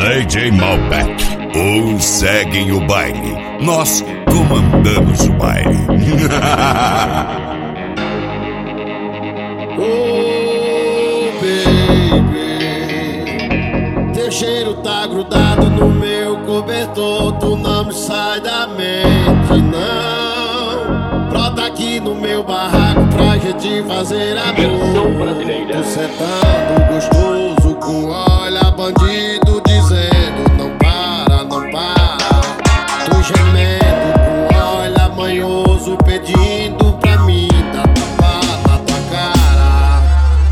DJ Malbec, uns seguem o baile, nós comandamos o baile. Oh, baby, teu cheiro tá grudado no meu cobertor, tu não me sai da mente, não. Brota aqui no meu barraco pra gente fazer amor. Tu sentando gostoso com olha bandido dizendo não para, não para. Tu gemendo com olha manhoso pedindo pra mim dar tapa na tua cara.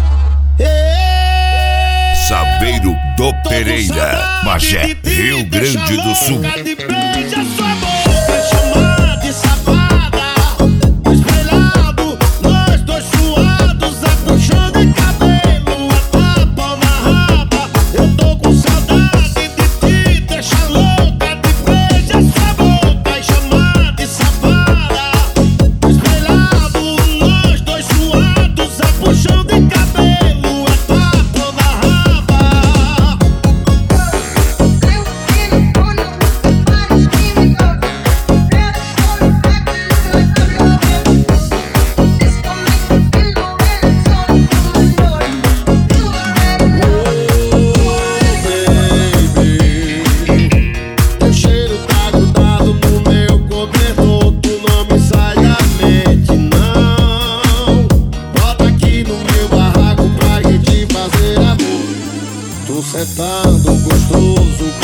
Saveiro do Pereira, Magé, Rio Grande do Sul. Beija sua boca, chama de safada. Espelhado, nós dois suados, é puxão de cabelo, é tapa na raba. Eu tô com saudade de te deixar louca. De beija sua boca e chama de safada. Espelhado, nós dois suados, é puxão de cabelo, é tapa na raba. Teu cheiro tá grudado no meu cobertor, tu não me sai da mente, não. Bota aqui no meu barraco pra gente fazer amor. Tu sentando gostoso